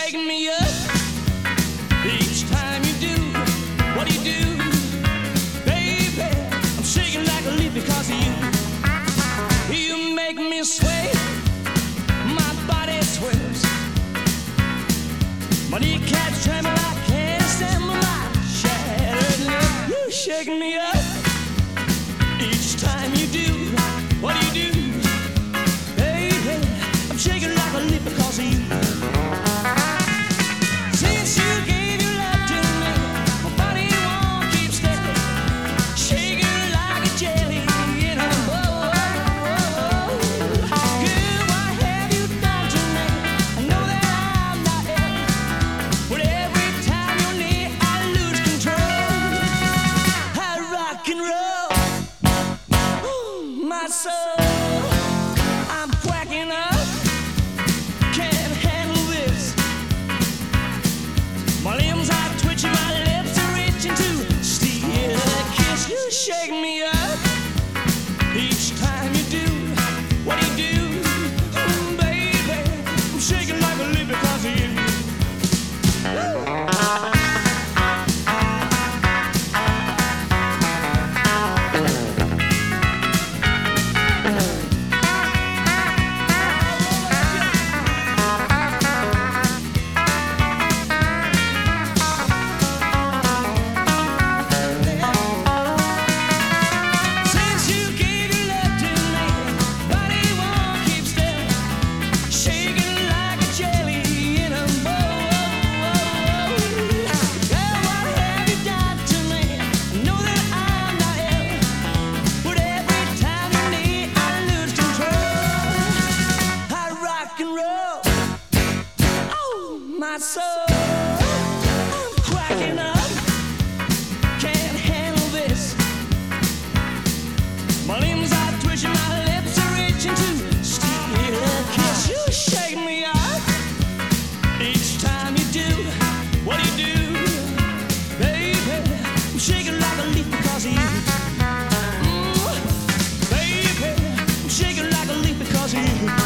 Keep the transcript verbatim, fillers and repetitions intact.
shake me up each time you do. What do you do? Baby, I'm shaking like a leaf because of you. You make me sway, my body swims, my kneecaps tremble, I can't stand my shattered lip. You shake me up each time you do. What do you do? Baby, I'm shaking like a leaf because of you. Since you gave your love to me, my body won't keep steady, shaking like a jelly in a bowl. Girl, what have you done to me? I know that I'm not ill, but every time you're near, I lose control. I rock and roll, ooh, my soul. I'm cracking up, can't handle this. My limbs are twitching, my lips are itching to steal a kiss. You shake me up each time you do. What do you do? Mm, baby, I'm shaking like a leaf because of you. Since you gave your love to me, body won't keep still, shaking like a jelly in a bowl. Girl, what have you done to me? I know that I'm not ill, but every time you're near, I lose control. I rock and roll, oh, my soul. I'm cracking up, can't handle this. My limbs are twitching, my lips are itching to steal a kiss. You shake me up each time you do. What do you do? Baby, I'm shaking like a leaf because of you. Mm, baby, I'm shaking like a leaf because of you.